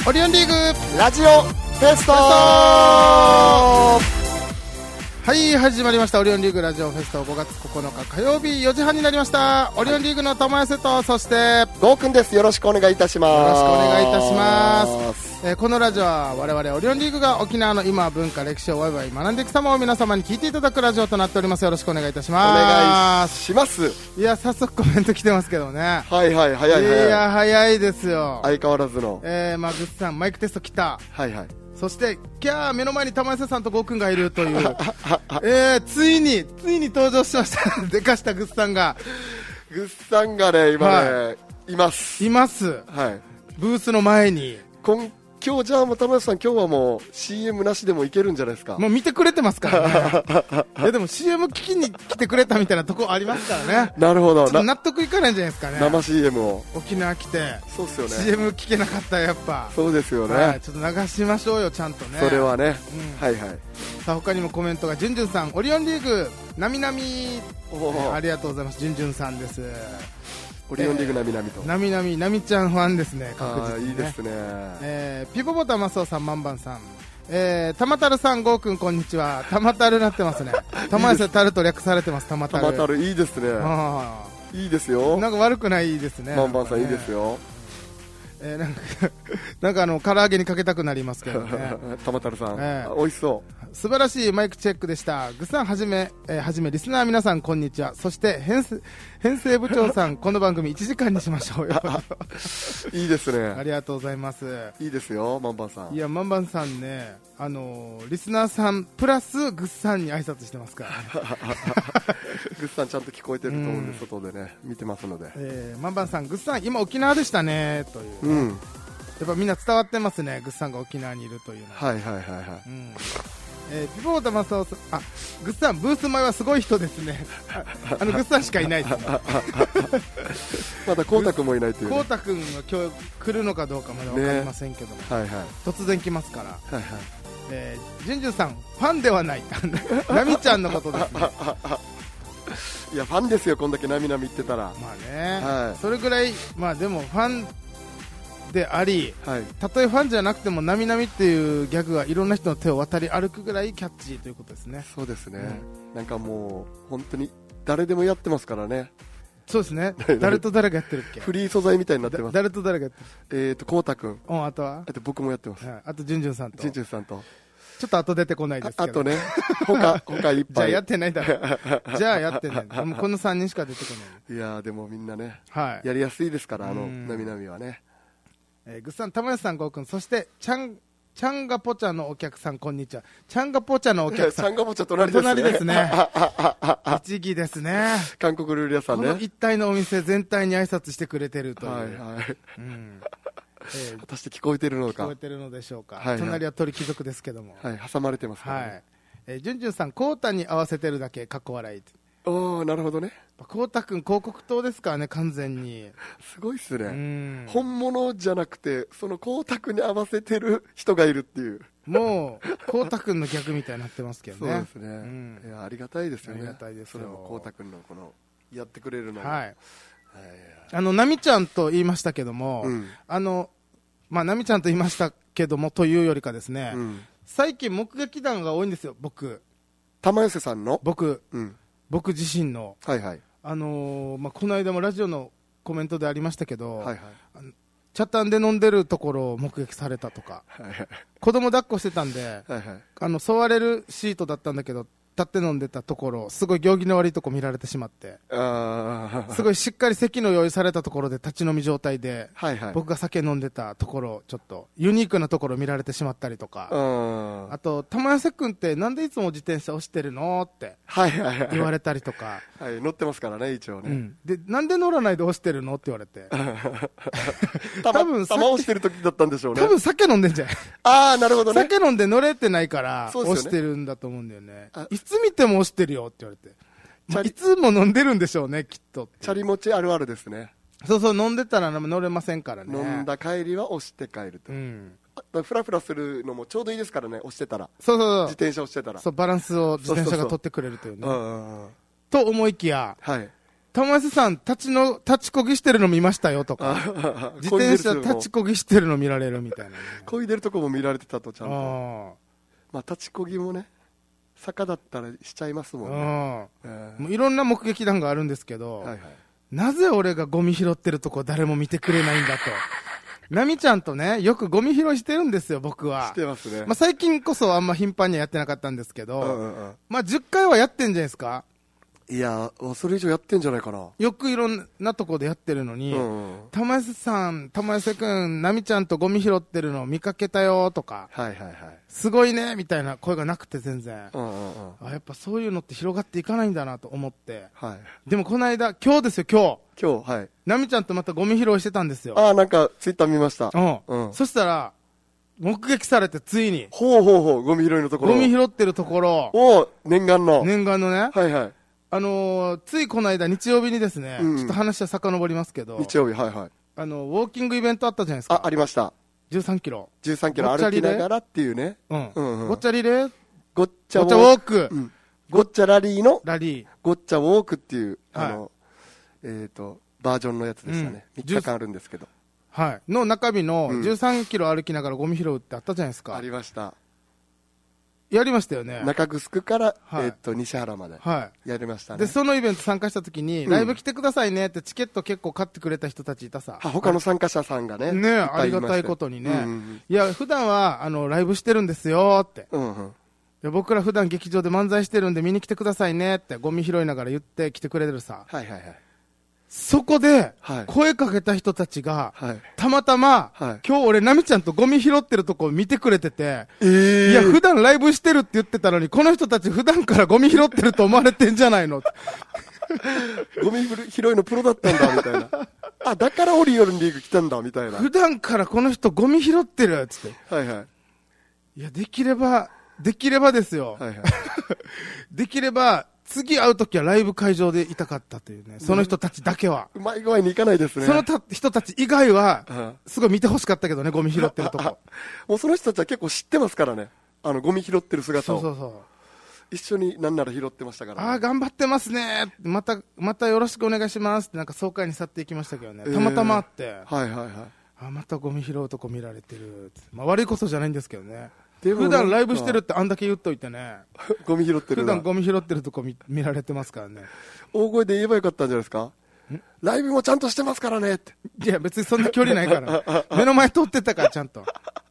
オリオンリーグラジオフェスト。 はい、始まりましたオリオンリーグラジオフェスト。5月9日火曜日4時半になりました。オリオンリーグの玉谷瀬と、そしてゴーくんです。よろしくお願いいたします。 よろしくお願いいたします。このラジオは我々オリオンリーグが沖縄の今文化歴史をワイワイ学んでいく様を皆様に聞いていただくラジオとなっております。よろしくお願いいたします。 お願いします。 いや、早速コメント来てますけどね。 はいはい、早い。 いや、早いですよ。 相変わらずのグッさんマイクテスト来た。 はいはい。 そしてキャー、目の前に玉井さんとゴーくんがいるというついに登場しましたでかしたグッさんがグッさんがね、今ね、います。 はい、ブースの前に今日じゃあもう玉井さん、今日はもう CM なしでもいけるんじゃないですか。 もう見てくれてますからねいやでも CM 聞きに来てくれたみたいなとこありますからね。 なるほど。 ちょっと納得いかないんじゃないですかね。 生 CM を沖縄来てそうっすよね。 CM 聞けなかったらやっぱそうですよね、 はい、ちょっと流しましょうよちゃんとね。 それはね、はいはい。 さあ他にもコメントがじゅんじゅんさん、オリオンリーグなみなみ、ありがとうございます。じゅんじゅんさんです。 オリオンリーグなみなみと、 なみなみ、なみちゃんファンですね、確実にね。 いいですね。 ピポボタマスオさん、マンバンさん、たまたるさん、ゴーくんこんにちは。たまたるなってますね。たまやせたると略されてます。たまたる。 たまたるいいですね。いいですよ。 なんか悪くないですね。 マンバンさん、いいですよ。 なんか唐揚げにかけたくなりますけどねたまたるさん、美味しそう。 素晴らしいマイクチェックでした。グさんはじめ、リスナー皆さんこんにちは。そして編成部長さんこの番組1時間にしましょうよいいですね。 ありがとうございます。 いいですよ、マンバンさん。 いや、マンバンさんね、リスナーさんプラスグッさんに挨拶してますからねグッさんちゃんと聞こえてると思うんで、外でね見てますので、 マンバンさん、グッさん今沖縄でしたねという、やっぱみんな伝わってますね、グッさんが沖縄にいるというのは。 はいはいはいはい、 ピポータマスオさん、グッさんブース前はすごい人ですねグッさんしかいないですねまだコウタ君もいないという、ね、 コウタ君が今日来るのかどうかまだ分かりませんけども、 はいはい、 突然来ますから、 はいはい、 ジュンジュンさんファンではないナミちゃんのことですねいやファンですよ、こんだけなみなみ言ってたら。 まあね、 はい、 それぐらい、まあでもファンであり、 はい、 たとえファンじゃなくてもなみなみっていうギャグがいろんな人の手を渡り歩くぐらいキャッチーということですね。 そうですね、なんかもう本当に誰でもやってますからね。 そうですね誰と誰がやってるっけ、 フリー素材みたいになってます。 誰と誰がやってる、 コウタ君、 あとは僕もやってます、 あとジュンジュンさんと、 ジュンジュンさんと、 ちょっと後出てこないですけど、 あとね他いっぱいじゃあやってないだろじゃあやってないでもこの3人しか出てこない。 いやでもみんなね、 はい、 やりやすいですから、なみなみはね。 グッさん、玉安さん、ゴーくん、そしてチャンガポチャのお客さん、こんにちは。チャンガポチャのお客さん、 チャンガポチャ隣ですね。 隣ですね一義ですね。 韓国料理屋さんね。 この一帯のお店全体に挨拶してくれてるという、 はいはい、果たして聞こえてるのか、 聞こえてるのでしょうか、 はいはい、 隣は鳥貴族ですけども、 はい、挟まれてますからね。 はい、ジュンジュンさん、コウタに合わせてるだけかっこ笑い。 おー、なるほどね。 コウタ君広告塔ですからね、完全に。 すごいっすね。本物じゃなくてそのコウタ君に合わせてる人がいるっていう、 もうコウタ君の逆みたいになってますけどね。 そうですね、いやありがたいですよね。 ありがたいですよ。 それもコウタ君のこのやってくれるのが、 はい、ナミちゃんと言いましたけども、まあ、ナミちゃんと言いましたけどもというよりかですね、最近目撃談が多いんですよ。 玉寄さんの僕自身の、 はいはい、 この間もラジオのコメントでありましたけど、 はいはい、 茶炭で飲んでるところを目撃されたとか、 はいはい、 子供抱っこしてたんで、 はいはい、 沿われるシートだったんだけど立って飲んでたところ、すごい行儀の悪いとこ見られてしまって、すごいしっかり席の用意されたところで立ち飲み状態で、はいはい、僕が酒飲んでたところ、ちょっとユニークなところ見られてしまったりとか、あと玉瀬君ってなんでいつも自転車押してるのって言われたりとか、 はい、乗ってますからね一応ね、 でなんで乗らないで押してるのって言われて多分玉押してる時だったんでしょうね。 多分酒飲んでんじゃないああなるほどね。 酒飲んで乗れてないから押してるんだと思うんだよね。いつ見ても押してるよって言われて、いつも飲んでるんでしょうねきっと。 チャリ持ちあるあるですね。 そうそう、飲んでたら乗れませんからね。 飲んだ帰りは押して帰ると、フラフラするのもちょうどいいですからね、押してたら。 そうそうそう、 自転車押してたら、 そうバランスを自転車が取ってくれるというね。と思いきや、 はい、 玉安さん立ちこぎしてるの見ましたよとか自転車立ちこぎしてるの見られるみたいな、ね、 こいでるとこも見られてたとちゃんと。まあ立ちこぎもね坂だったらしちゃいますもんね。 もういろんな目撃談があるんですけど、はいはい、なぜ俺がゴミ拾ってるとこ誰も見てくれないんだとナミちゃんとねよくゴミ拾いしてるんですよ僕は。 してますね。 まあ、最近こそあんま頻繁にはやってなかったんですけど、まあ10回はやってんじゃないですか。 いやそれ以上やってんじゃないかな。 よくいろんなとこでやってるのに、玉安さん、玉安くん、ナミちゃんとゴミ拾ってるの見かけたよとか、はいはいはい、すごいねみたいな声がなくて全然、やっぱそういうのって広がっていかないんだなと思って、はい、でもこの間、今日ですよ今日、はい、ナミちゃんとまたゴミ拾いしてたんですよ。 なんかツイッター見ました。 そしたら目撃されてついにゴミ拾いのところ、 ゴミ拾ってるところ、 念願のね、 はいはい、 ついこの間日曜日にですね、ちょっと話は遡りますけど、 日曜日、はいはい、 ウォーキングイベントあったじゃないですか。 ありました。 13キロ歩きながらっていうね、 ごっちゃリレー、 ごっちゃウォーク、ごっちゃラリーのごっちゃウォークっていうバージョンのやつでしたね。3日間あるんですけど、 はいの中身の13キロ歩きながらゴミ拾うってあったじゃないですか。 ありました。 やりましたよね。 中城から、西原までやりましたね。 でそのイベント参加した時に、ライブ来てくださいねってチケット結構買ってくれた人たちいたさ。 他の参加者さんがね、 ありがたいことにね、いや普段はライブしてるんですよって、僕ら普段劇場で漫才してるんで見に来てくださいねってゴミ拾いながら言って来てくれてるさ。はいはいはい。そこで声かけた人たちが、たまたま、今日俺ナミちゃんとゴミ拾ってるとこ見てくれてて、いや普段ライブしてるって言ってたのにこの人たち普段からゴミ拾ってると思われてんじゃないのゴミ拾いのプロだったんだみたいなだからオリオンリーグ来たんだみたいな。 普段からこの人ゴミ拾ってるっつって、いやできればですよ、できれば次会うときはライブ会場でいたかったというね、その人たちだけは。 うまい具合にいかないですね。 その人たち以外は、すごい見てほしかったけどね、ゴミ拾ってるとこ。 もうその人たちは結構知ってますからね、ゴミ拾ってる姿を。そう一緒になんなら拾ってましたから、ね。 頑張ってますね。またよろしくお願いしますってなんか総会に去っていきましたけどね。たまたま会って。またゴミ拾うとこ見られてる。悪いことじゃないんですけどね。普段ライブしてるってあんだけ言っといてね、 ゴミ拾ってる普段ゴミ拾ってるとこ 見られてますからね。 大声で言えばよかったんじゃないですか。ライブもちゃんとしてますからねって。 いや別にそんな距離ないから目の前通ってたからちゃんと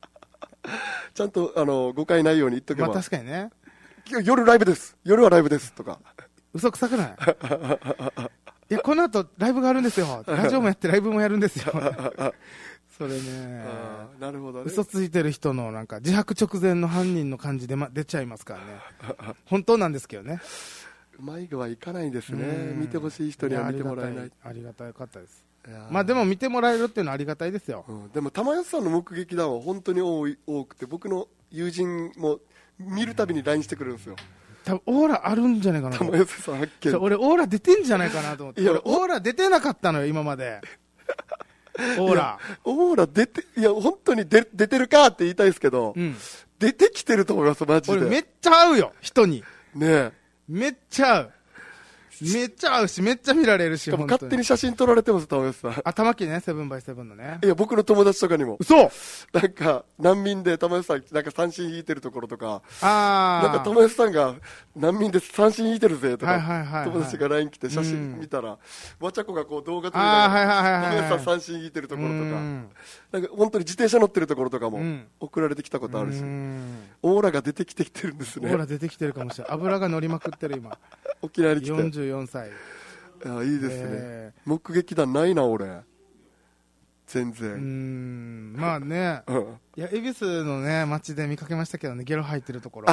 誤解ないように言っとけば、 確かにね、 夜ライブです、夜はライブですとか嘘くさくないいやこの後ライブがあるんですよ、ラジオもやってライブもやるんですよそれね、 なるほどね。 嘘ついてる人のなんか自白直前の犯人の感じで、出ちゃいますからね本当なんですけどね。 うまい具合いかないですね。見てほしい人には見てもらえない。 ありがたかったです。でも見てもらえるっていうのはありがたいですよ。 でも玉安さんの目撃談は本当に多くて、僕の友人も見るたびに LINE してくるんですよ。 多分オーラあるんじゃないかな。 玉安さん発見。 俺オーラ出てんじゃないかなと思って。俺オーラ出てなかったのよ今までオーラ出て、いや本当に出てるかって言いたいですけど、出てきてると思いますマジで。 俺めっちゃ合うよ人にね。 めっちゃ合うし、めっちゃ見られるし、 勝手に写真撮られてます、玉安さん。 玉木ね、セブンバイセブンのね。 いや、僕の友達とかにも。 嘘なんか、難民で玉安さん、なんか三振引いてるところとか、なんか玉安さんが難民で三振引いてるぜとか、友達が LINE 来て写真見たら、わちゃこがこう動画撮りながら、玉安さん三振引いてるところとか、なんか本当に自転車乗ってるところとかも送られてきたことあるし、オーラが出てきてるんですね。 オーラ出てきてるかもしれない。油が乗りまくってる今。 沖縄に来て。 44歳。 いいですね。目撃談ないな俺。全然。 まあね。いや恵比寿のね街で見かけましたけどね、ゲロ吐いてるところ。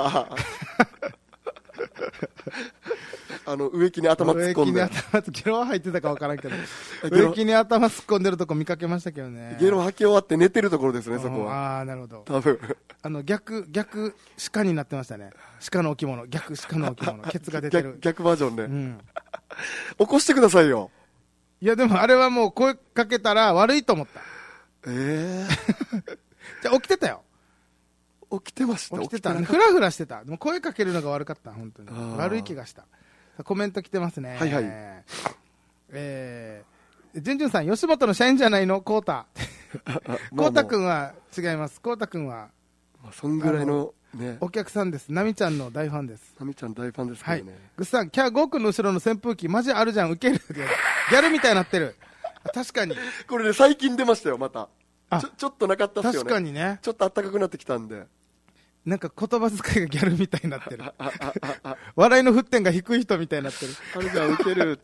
植木に頭突っ込んで。 ゲロ吐いてたか分からんけど、植木に頭突っ込んでるとこ見かけましたけどね。 ゲロ吐き終わって寝てるところですね、そこは。 なるほど。 多分。 逆鹿になってましたね。鹿の置物、逆鹿の置物、ケツが出てる。 逆バージョンで。起こしてくださいよ。 いやでもあれはもう声かけたら悪いと思った。じゃあ起きてたよ。 起きてました。 起きてた。フラフラしてた。でも声かけるのが悪かった、本当に。悪い気がした。コメント来てますね。 はいはい。 じゅんじゅんさん、吉本の社員じゃないのコータ。コータくんは違います。コータくんは、 そんぐらいのね、 お客さんです。ナミちゃんの大ファンです。 ナミちゃん大ファンですけどね。はい、 グッさん、キャーゴーくんの後ろの扇風機、マジあるじゃん、ウケる。ギャルみたいになってる。確かに。 これね、最近出ましたよ、また。ちょっとなかったっすよね。 確かにね。 ちょっと暖かくなってきたんで。 なんか言葉遣いがギャルみたいになってる。笑いの沸点が低い人みたいになってる。 あれじゃウケる。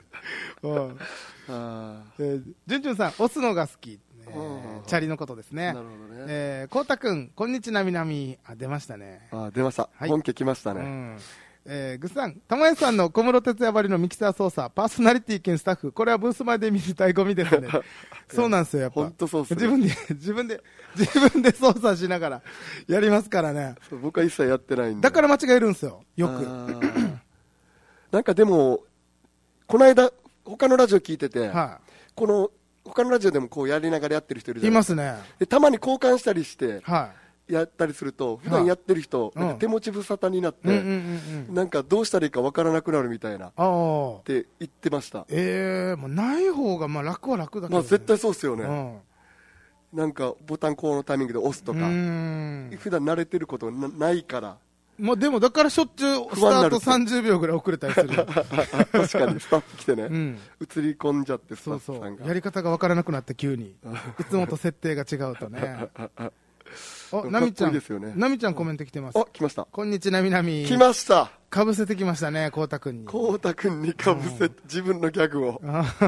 じゅんじゅんさん、押すのが好き。チャリのことですね。 なるほどね。 こうたくん、こんにちなみなみ。出ましたね。 出ました。本家来ましたね。 ぐっさん、たまやさんの小室哲哉ばりのミキサー操作、パーソナリティ兼スタッフ、これはブース前で見る醍醐味ですね。そうなんですよ、やっぱ。 本当そうっすね。 自分で操作しながらやりますからね。 僕は一切やってないんで。 だから間違えるんですよ、よく。 なんかでも、この間、他のラジオ聞いてて、この、他のラジオでもこうやりながらやってる人いるじゃないですか。いますね。で、たまに交換したりして、やったりすると、普段やってる人、なんか手持ち無沙汰になって、なんかどうしたらいいかわからなくなるみたいな、って言ってました。 もうない方がまあ楽は楽だけど、ね。 絶対そうっすよね。なんかボタンこのタイミングで押すとか、普段慣れてることないから。 まあでもだからしょっちゅうスタート30秒ぐらい遅れたりする。 確かにスタッフ来てね、映り込んじゃってスタッフさんが。 そうやり方がわからなくなって急に。いつもと設定が違うとね。ナミちゃん、ナミちゃんコメント来てます。 来ました。 こんにちは、なみ。 来ました。 かぶせてきましたね、こうたくんに。 こうたくんにかぶせ、自分のギャグを。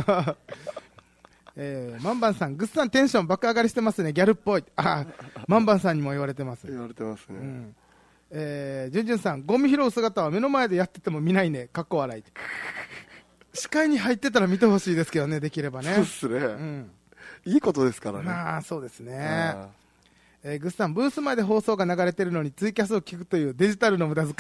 マンバンさん、グッさんテンション爆上がりしてますね、ギャルっぽい。マンバンさんにも言われてます。 言われてますね。 じゅんじゅんさん、ゴミ拾う姿は目の前でやってても見ないね、かっこ笑い。視界に入ってたら見てほしいですけどね、できればね。 そうっすね。いいことですからね。 まあ、そうですね。グッさん、ブース前で放送が流れてるのにツイキャスを聞くというデジタルの無駄遣い。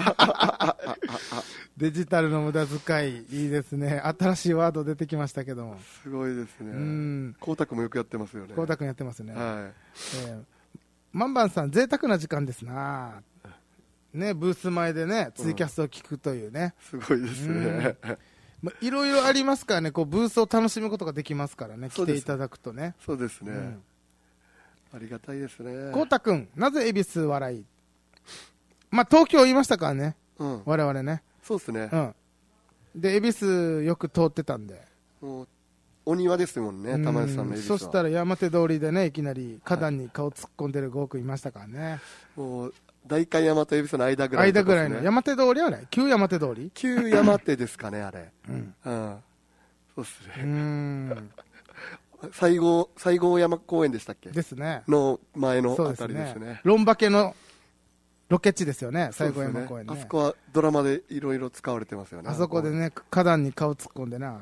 デジタルの無駄遣い、いいですね。新しいワード出てきましたけども。 すごいですね。光沢もよくやってますよね。 光沢やってますね。マンバンさん、贅沢な時間ですな。ね、ブース前でね、ツイキャスを聞くというね。 すごいですね。 いろいろありますからね、こうブースを楽しむことができますからね、来ていただくとね。 そうですね。ありがたいですね。 こうたくん、なぜ恵比寿笑い。まあ、東京言いましたからね、我々ね。 そうですね。 で、恵比寿よく通ってたんで。 お庭ですもんね、玉吉さんの恵比寿は。 そしたら山手通りでね、いきなり花壇に顔突っ込んでるゴーくんいましたからね。 もう代官山と恵比寿の間ぐらいの、 間ぐらいの山手通りはね、旧山手通り、 旧山手ですかね、あれ。そうっすね。西郷山公園でしたっけですね。 の前のあたりですね。 ロンバケのロケ地ですよね、西郷山公園ね。 あそこはドラマでいろいろ使われてますよね。 あそこでね、花壇に顔突っ込んでな。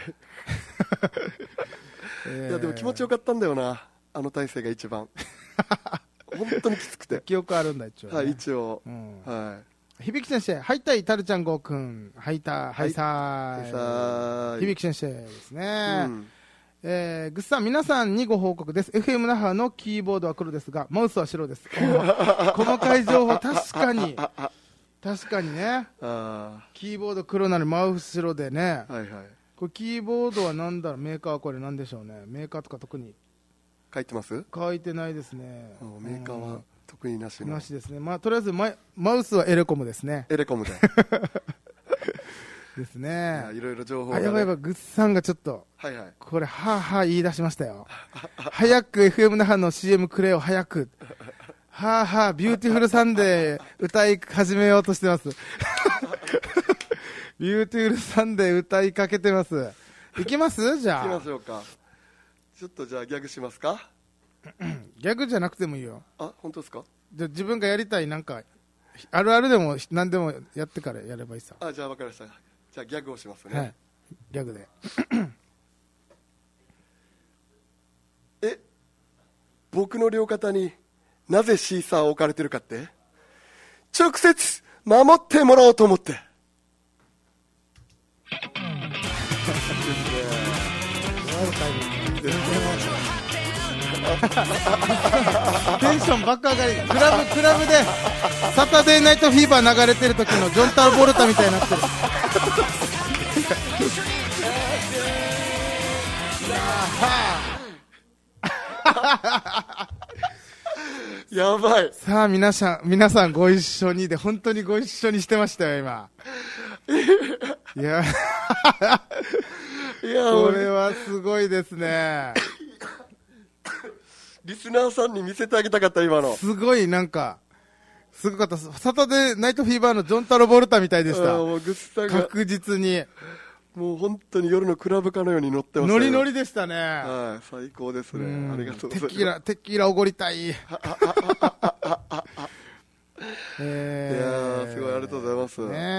いや、でも気持ちよかったんだよな、あの体勢が一番。本当にきつくて。 記憶あるんだ、一応。 はい、一応。 響先生、はいたい、たるちゃんごうくん、はいた、はいさーい。響先生ですね。ぐっさん、皆さんにご報告です。FM 那覇のキーボードは黒ですが、マウスは白です。細かい情報、確かに。確かにね。キーボード黒なのにマウス白でね。これキーボードはなんだろう、メーカーはこれなんでしょうね。メーカーとか特に。 書いてます？ 書いてないですね。 メーカーは特になしの。 なしですね。まあ、とりあえずマウスはエレコムですね。 エレコムで。 ですね。 いろいろ情報が、ね。 やばいやばい、グッさんがちょっと、これ、はぁはぁ言い出しましたよ。早く FM 那覇の CM くれよ、早く。はぁはぁ、ビューティフルサンデー歌い始めようとしてます。ビューティフルサンデー歌いかけてます。いきますじゃあ。 いきましょうか。ちょっとじゃあギャグしますか。 ギャグじゃなくてもいいよ。 本当ですか。 じゃあ自分がやりたいなんかあるあるでも何でもやってからやればいいさ。 じゃあ分かりました。じゃあギャグをしますね。 ギャグで。僕の両肩になぜシーサーを置かれてるかって、直接守ってもらおうと思って。 テンションばっか上がり、クラブでサタデーナイトフィーバー流れてる時のジョン・ターボルタみたいになってる。 やばい。 さあ皆さんご一緒にで、本当にご一緒にしてましたよ今。いやこれはすごいですね。 リスナーさんに見せてあげたかった今の。 すごいなんかすごかった。サタデーナイトフィーバーのジョンタロボルタみたいでした。 もうグッさんが確実にもう本当に夜のクラブかのように乗ってましたよ。 ノリノリでしたね。 はい、最高ですね。ありがとうございます。 テキーラおごりたい。いやすごいありがとうございます。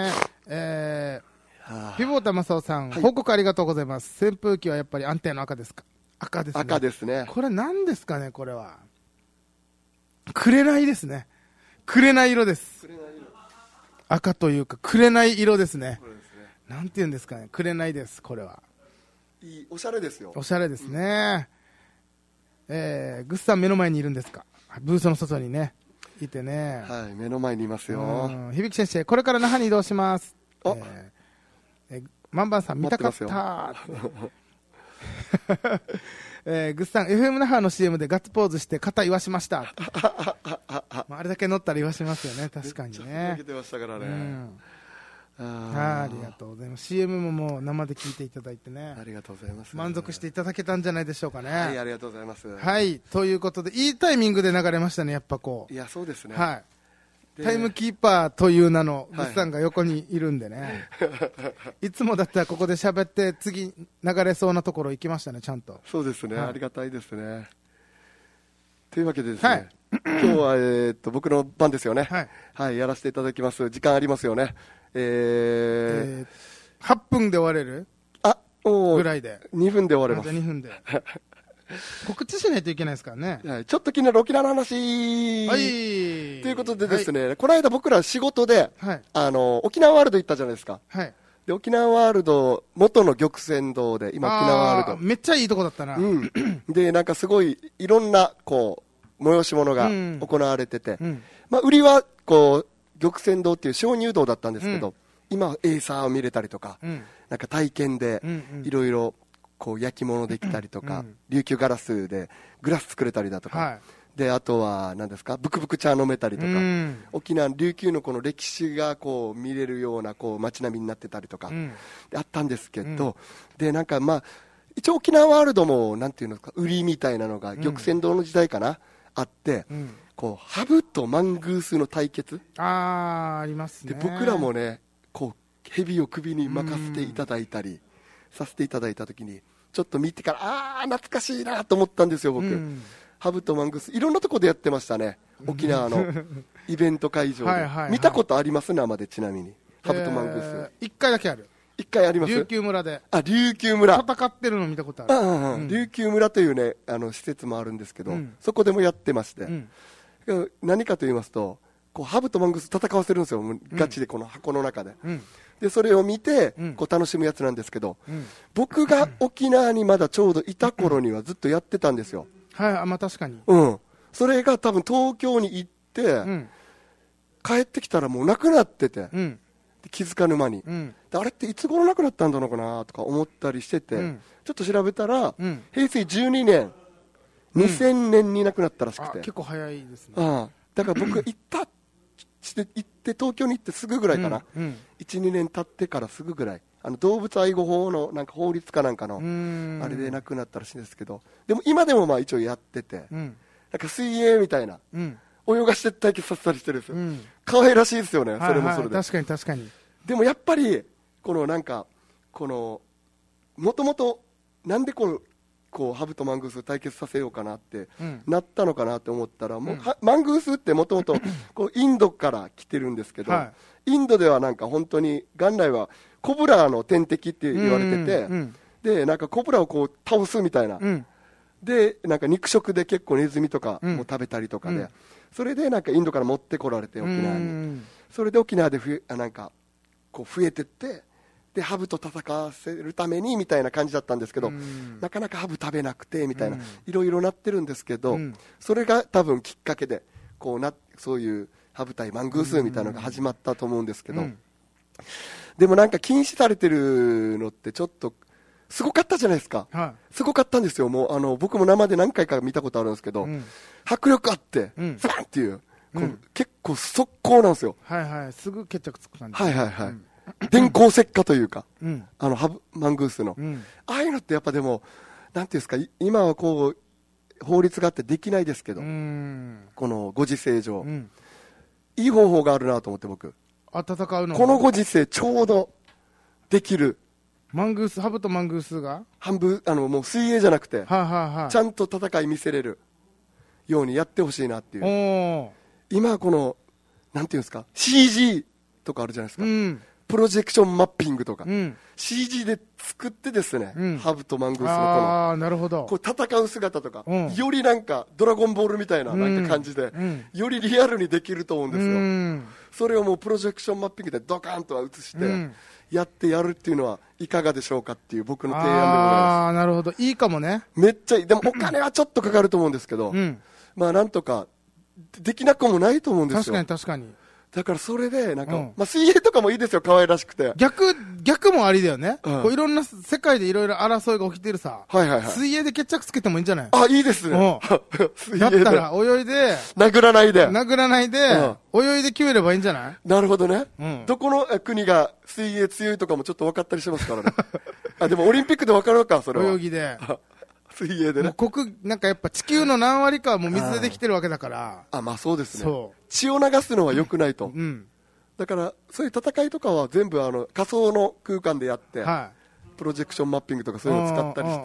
ピボータマサオさん、報告ありがとうございます。扇風機はやっぱり安定の赤ですか？赤ですね。 赤ですね。 これ何ですかね、これは。紅ですね。紅色です。赤というか、紅色ですね。なんていうんですかね、紅です、これは。 いい、おしゃれですよ。 おしゃれですね。グッさん目の前にいるんですか？ブースの外にね、いてね。 はい、目の前にいますよ。 響先生、これから那覇に移動します。マンバンさん見たかった。グッさん FM 那覇の CM でガッツポーズして肩言わしました。あれだけ乗ったら言わしますよね、確かにね。ありがとうございます。 CM ももう生で聞いていただいてね、 ありがとうございます。 満足していただけたんじゃないでしょうかね。 はい、ありがとうございます。 はい、ということでいいタイミングで流れましたね、やっぱこう。 いや、そうですね。 はい、タイムキーパーという名のグッさんが横にいるんでね、いつもだったらここで喋って次流れそうなところ行きましたね、ちゃんと。 そうですね、ありがたいですね。というわけでですね、今日は僕の番ですよね。はい、やらせていただきます。時間ありますよね。 8分で終われるぐらいで。 2分で終われます。 2分で告知しないといけないですからね。 ちょっと気になる沖縄の話、ということでですね、この間僕ら仕事で、沖縄ワールド行ったじゃないですか。で沖縄ワールド元の玉泉堂で、今沖縄ワールドめっちゃいいとこだったな。 でなんかすごいいろんなこう催し物が行われてて、売りはこう玉泉堂っていう鍾乳洞だったんですけど、今はエイサーを見れたりとか、なんか体験でいろいろこう焼き物できたりとか、琉球ガラスでグラス作れたりだとか、であとは何ですか、ブクブク茶飲めたりとか、沖縄琉球のこの歴史がこう見れるようなこう街並みになってたりとか、あったんですけど、でなんか一応沖縄ワールドもなんていうのか、売りみたいなのが玉泉堂の時代かな、あって、こうハブとマングースの対決、 ありますね。 で僕らもねこう蛇を首に巻かせていただいたりさせていただいた時にちょっと見てから懐かしいなと思ったんですよ僕。ハブとマングースいろんなとこでやってましたね、沖縄のイベント会場で。見たことあります？生で。ちなみにハブとマングース 1回だけある。 1回あります。 琉球村で。 琉球村戦ってるの見たことある。 琉球村というね施設もあるんですけど、そこでもやってまして、何かと言いますと、こうハブとマングース戦わせるんですよ、ガチでこの箱の中で。でそれを見てこう楽しむやつなんですけど、僕が沖縄にまだちょうどいた頃にはずっとやってたんですよ。 確かに。 それが多分東京に行って、帰ってきたらもうなくなってて、気づかぬ間に、あれっていつ頃なくなったんだろうかなとか思ったりしてて、ちょっと調べたら、平成12年2000年に亡くなったらしくて。 結構早いですね。 だから僕行って東京に行ってすぐぐらいかな、12年経ってからすぐぐらい、動物愛護法のなんか法律かなんかのあれで亡くなったらしいんですけど、でも今でも一応やってて、なんか水泳みたいな、泳がして対決させたりしてるんですよ。可愛らしいですよね、それもそれで。 確かに確かに。 でもやっぱりこのなんかこのもともとなんでこうハブとマングースを対決させようかなってなったのかなって思ったら、もうマングースってもともとインドから来てるんですけど、インドではなんか本当に元来はコブラの天敵って言われてて、でなんかコブラをこう倒すみたいな、でなんか肉食で結構ネズミとかも食べたりとかで、それでなんかインドから持ってこられて沖縄に、それで沖縄でなんかこう増えてって、でハブと戦わせるためにみたいな感じだったんですけど、なかなかハブ食べなくてみたいな、いろいろなってるんですけど、それが多分きっかけでそういうハブ対マングースみたいなのが始まったと思うんですけど、でもなんか禁止されてるのってちょっとすごかったじゃないですか。すごかったんですよ。もう僕も生で何回か見たことあるんですけど、迫力あって、スパンっていう、結構速攻なんですよ。 すぐ決着つく感じ。 電光石火というか、マングースの。ああいうのってやっぱでも、なんていうんですか、今はこう、法律があってできないですけど、このご時世上、いい方法があるなと思って僕。 戦うのこのご時世ちょうどできる。 マングース、ハブとマングースがもう水泳じゃなくて、ちゃんと戦い見せれるようにやってほしいなっていう。今この、なんていうんですか、CG とかあるじゃないですか。プロジェクションマッピングとか、CG で作ってですね、ハブとマングースのなるほど、 こう戦う姿とか、よりなんかドラゴンボールみたいななんか感じで、よりリアルにできると思うんですよ。それをもうプロジェクションマッピングでドカーンとは映して、やるっていうのはいかがでしょうかっていう僕の提案でございます。 なるほど、いいかもね。 めっちゃいい。でもお金はちょっとかかると思うんですけど、まあなんとかできなくもないと思うんですよ。 確かに。 だからそれでなんか、まあ水泳とかもいいですよ、可愛らしくて。 逆もありだよね。こういろんな世界でいろいろ争いが起きてるさ。水泳で決着つけてもいいんじゃない？ いいですね。 だったら泳いで殴らないで泳いで決めればいいんじゃない？ なるほどね。どこの国が水泳強いとかもちょっと分かったりしますからね。でもオリンピックで分かるのか、それは。 泳ぎで。 水泳でね。 なんかやっぱ地球の何割かはもう水でできてるわけだから。 まあそうですね。血を流すのは良くないと。だからそういう戦いとかは全部仮想の空間でやって、プロジェクションマッピングとかそういうのを使ったりして。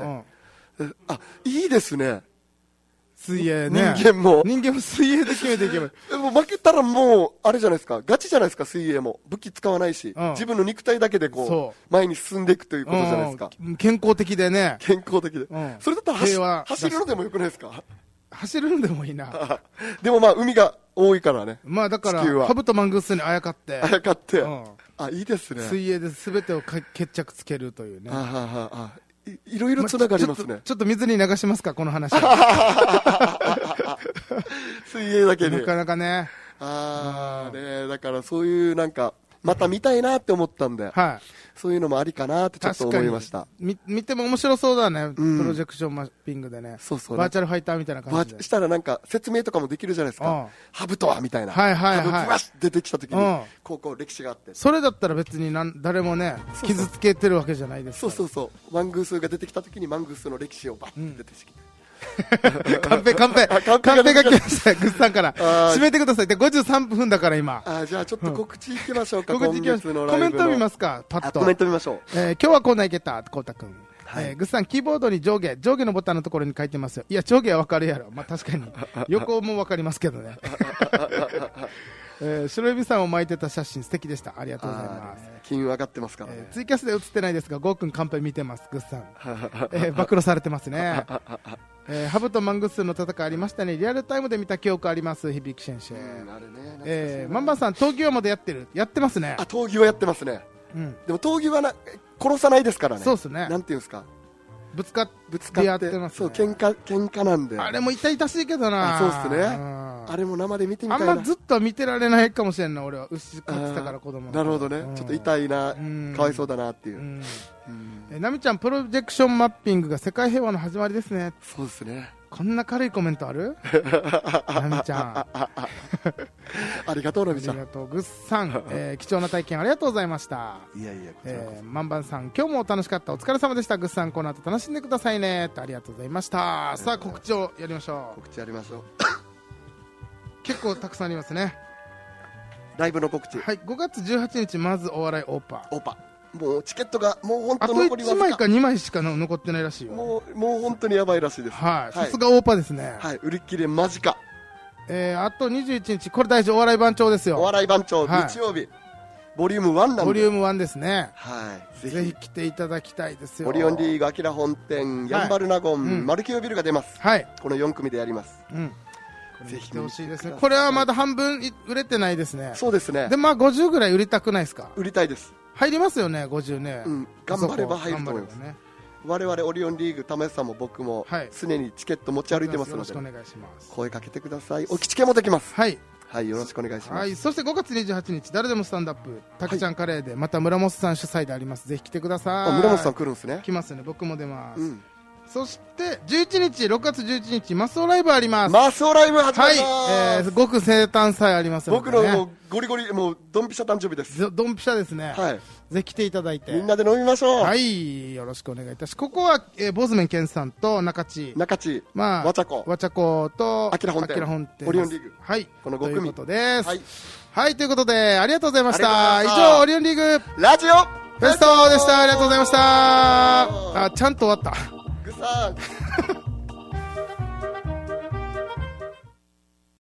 いいですね。 水泳ね。 人間も水泳で決めていけば。 負けたらもう、あれじゃないですか。ガチじゃないですか、水泳も。武器使わないし。自分の肉体だけでこう、前に進んでいくということじゃないですか。 健康的でね。 健康的で。それだったら走るのでもよくないですか？ 走るのでもいいな。 でもまあ、海が多いからね。 まあだから、ハブとマングースにあやかって。 いいですね。 水泳で全てを決着つけるというね。 いろいろつながりますね。 ちょっと水に流しますか、この話。 水泳だけで。 なかなかね。 だからそういうなんか、また見たいなって思ったんで、そういうのもありかなってちょっと思いました。 見ても面白そうだね、プロジェクションマッピングでね。バーチャルファイターみたいな感じで。 したらなんか説明とかもできるじゃないですか。ハブとはみたいな。ハブブワッ出てきた時に、こう歴史があって。 それだったら別に誰もね、傷つけてるわけじゃないですか。 マングースが出てきた時にマングースの歴史をバッて出てきて。 カンペが来ました。グッさんから。締めてください。で、53分だから今。 じゃあちょっと告知いきましょうか。 告知いきましょう。コメント見ますか、パッと。 コメント見ましょう。 今日はこんないけた、こうたくん。グッさん、キーボードに上下のボタンのところに書いてますよ。いや、上下はわかるやろ。まあ確かに。横もわかりますけどね。白エビさんを巻いてた写真素敵でした。ありがとうございます。 金上がってますからね。 ツイキャスで映ってないですが、ゴーくんカンペ見てます、グッさん。暴露されてますね。ハブとマングースの戦いありましたね。リアルタイムで見た記憶あります、響先生。マンバンさん、闘技はまだやってますね。 闘技はやってますね。でも闘技は殺さないですからね。 そうですね。 なんていうんですか。 ぶつかってやってますね。 喧嘩なんで。 あれも痛々しいけどな。 そうですね。あれも生で見てみたいな。 あんまずっと見てられないかもしれんな、俺は。牛飼ってたから子供。 なるほどね。ちょっと痛いな、かわいそうだなっていう。 ナミちゃん、プロジェクションマッピングが世界平和の始まりですね。 そうですね。 こんな軽いコメントある？ナミちゃん。 ありがとう、ナミちゃん。 ありがとう。グッさん、貴重な体験ありがとうございました。 いやいや、 マンバンさん、今日も楽しかった。お疲れ様でした。グッさん、この後楽しんでくださいね。ありがとうございました。さあ、告知をやりましょう。 告知やりましょう。 結構たくさんありますね。 ライブの告知。 はい、5月18日、まずお笑いオーパー。もうチケットがもう本当残ります。 あと1枚か2枚しか残ってないらしいよ。 もう本当にやばいらしいです。 さすがオーパーですね。 売り切れ間近。 あと21日、これ大事、お笑い番長ですよ。 お笑い番長、日曜日、ボリューム1なんで。 ボリューム1ですね。 ぜひ来ていただきたいですよ。 オリオンリーグアキラ本店、ヤンバルナゴン、マルキオビルが出ます。この4組でやります。 ぜひ来てほしいですね。これはまだ半分売れてないですね。 そうですね。 で、まあ50ぐらい売りたくないですか？ 売りたいです。 入りますよね、50ね。 頑張れば入ると思います。我々オリオンリーグ、玉安さんも僕も常にチケット持ち歩いてますので、 よろしくお願いします。 声かけてください。置きチケもできます。 はい、よろしくお願いします。はい、 そして5月28日、誰でもスタンダップ、たけちゃんカレーで、また村本さん主催であります。ぜひ来てください。 村本さん来るんですね。 来ますね、僕も出ます。そして11日、6月11日、マスオライブあります。 マスオライブ始まります。 はい、極生誕祭ありますので、ね、 僕のもうゴリゴリ、もうドンピシャ誕生日です。 ドンピシャですね。はい。ぜひ来ていただいて。 みんなで飲みましょう。 はい、よろしくお願いいたします。ここは、ボズメンケンさんと中地。まあ、 わちゃこ。 と、 アキラ本店。オリオンリーグ。 はい。 この5組。 ということです。はい。はい、ということで、ありがとうございました。以上、オリオンリーグラジオフェストでした。ありがとうございました。あ、ちゃんと終わった。 ぐさー